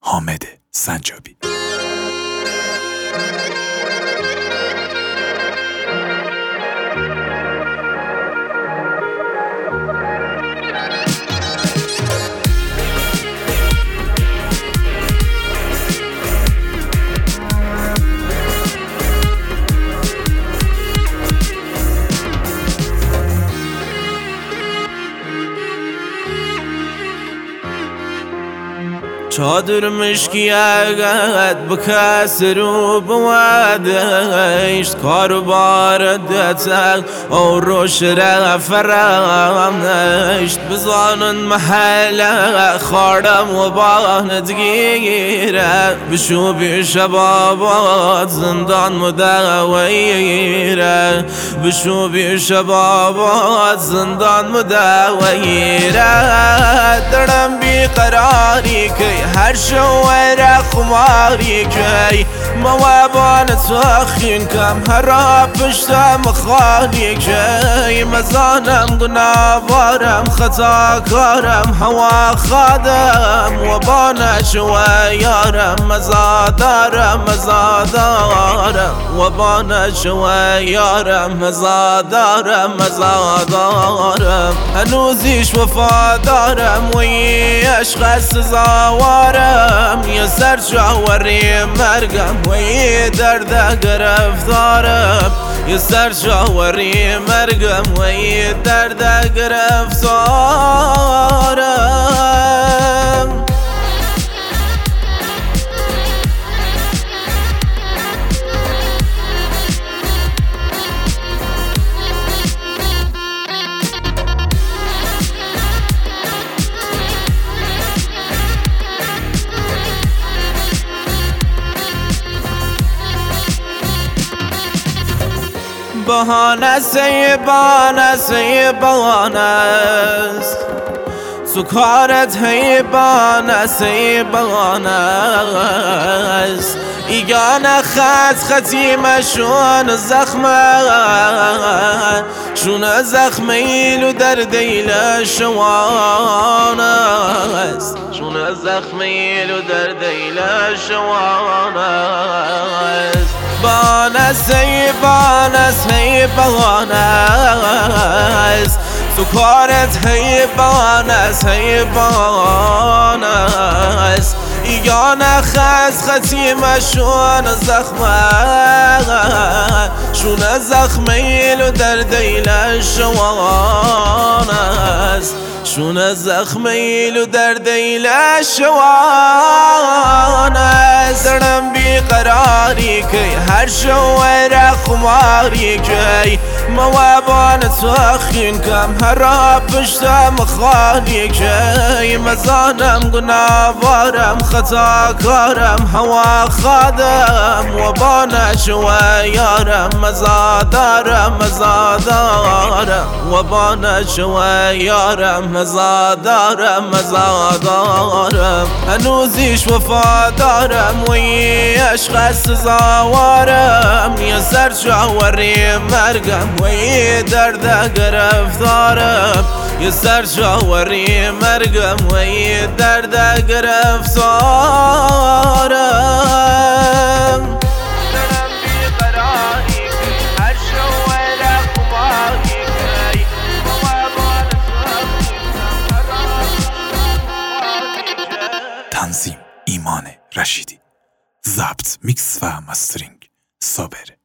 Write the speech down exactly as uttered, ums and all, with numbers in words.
حامد سنجابی. چادر مشکیت بکسر و بوادشت کار باردت او روش رفرمشت بزانن محله خاردم و باند گیره بشو بی شبابات زندان مدویره بشو بی شبابات زندان مدویره درم بی قراری که هر شوارع خماری کی موابان تخین کم هر پشتم خالی کی مزانم گنابارم خطا کارم هوا خادم و بانش و یارم مزادارم مزادارم و بانش و یارم مزادارم مزادارم هنوزیش وفادارم و عشق سزاوارم یه سر شاوری مرگم و یه درد گرفتارم یه سر شاوری مرگم و یه درد گرفتارم بهانه سی بانه سی بانه سکارت هی بانه سی بانه ایگانه خط خطیمه شون زخمه شون زخمه ایلو در دیل شوانه شون زخمه ایلو در دیل شوانه بانس هی بانس هی بانس سکارت هی بانس هی بانس ایگانه خز خطیمه شون زخمه شون زخمه ایلو در دیل شوانس شون زخمه ایلو در دیل شوانس درم بی قراری که هر شوارع خماری که موابان تخین کم هر پشتم خالی که مزانم گنابارم خطا کارم هوا خادم و بانش و یارم مزادارم مزادارم و بانش و یارم مزادارم مزادارم هنوزیش وفادارم و یه عشق سزاوارم یه سر شاوری مرگم و یه درد گرفتارم یه سر شاوری مرگم و یه درد گرفتارم تنظیم ایمان رشیدی، ضبط میکس و مسترینگ صابر.